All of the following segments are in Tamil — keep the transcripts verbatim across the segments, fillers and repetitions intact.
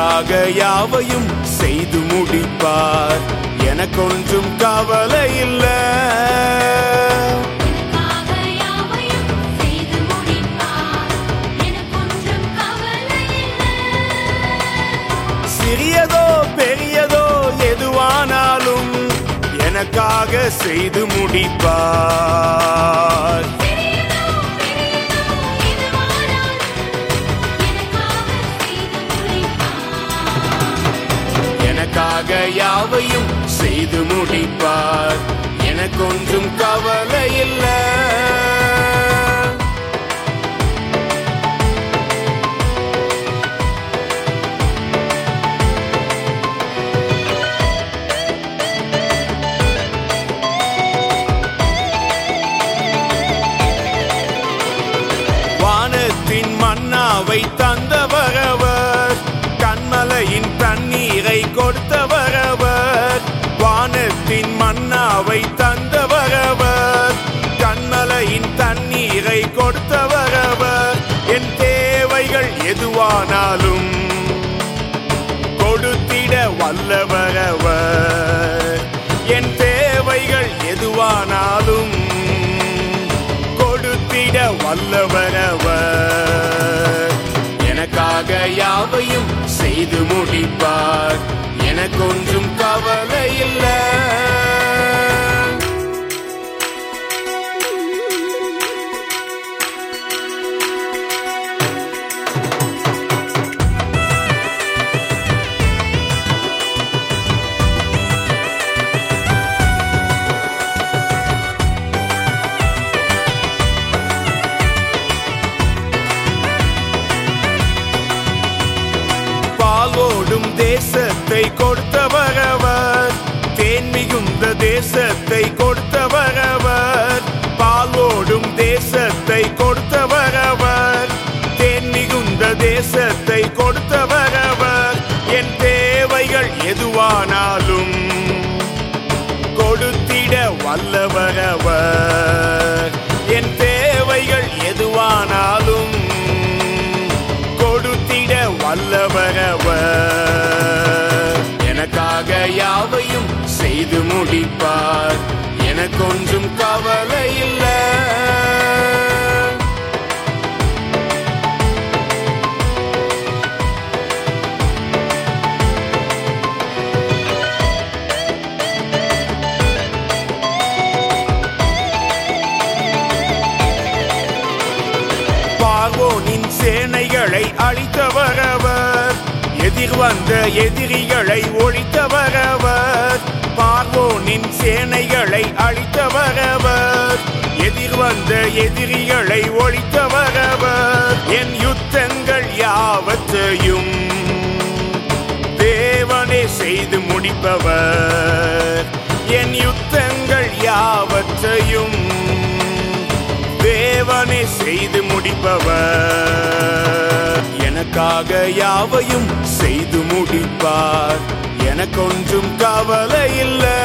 எனக்காக யாவையும் செய்து முடிப்பார். எனக்கொன்றும் கவலை இல்லை. சிறியதோ பெரியதோ எதுவானாலும் எனக்காக செய்து முடிப்பார். எனக்காக யாவையும் செய்து முடிப்பார். எனக்கொன்றும் கவலை இல்லை. வானத்தின் மன்னாவை தந்தவர் அவர், கண்மலையின் தண்ணீரை கொடுத்தவர் அவர். வானத்தின் மன்னாவை தந்தவர் அவர், கண்மலையின் தண்ணீரை கொடுத்தவர் அவர். என் தேவைகள் எதுவானாலும் கொடுத்திட வல்லவர் அவர். என் தேவைகள் எதுவானாலும் கொடுத்திட வல்லவர் அவர். எனக்காக யாவையும் செய்து முடிப்பார். எனக்கொன்றும் கவலை இல்லை. பாலோடும் தேசத்தை கொடுத்தவர் அவர், தேன் மிகுந்த தேசத்தை கொடுத்தவர் அவர். பாலோடும் தேசத்தை கொடுத்தவர் அவர், தேன் மிகுந்த தேசத்தை கொடுத்தவர் அவர். என் தேவைகள் எதுவானாலும் கொடுத்திட வல்லவர் அவர். என் தேவைகள் எதுவானாலும் கொடுத்திட வல்லவர் அவர். எனக்காக யாவையும் செய்து முடிப்பார். எனக்கொன்றும் கவலை இல்லை. பார்வோனின் சேனைகளை அழித்தவர் அவர், எதிர் வந்த எதிரிகளை ஒழித்தவர் அவர். பார்வோனின் சேனைகளை அழித்தவர் அவர், எதிர் வந்த எதிரிகளை ஒழித்தவர் அவர். என் யுத்தங்கள் யாவற்றையும் தேவனே செய்து முடிப்பவர். என் யுத்தங்கள் யாவற்றையும் தேவனே செய்து முடிப்பவர். எனக்காக யாவையும் செய்து முடிப்பார். எனக்கொன்றும் கவலை இல்லை.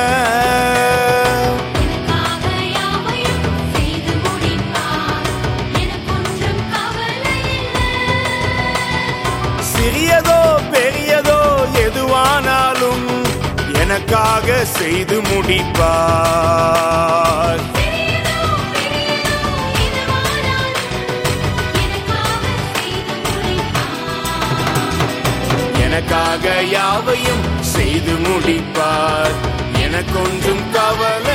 சிறியதோ பெரியதோ எதுவானாலும் எனக்காக செய்து முடிப்பார். எனக்காக யாவையும் செய்து முடிப்பார். எனக்கொன்றும் கவலை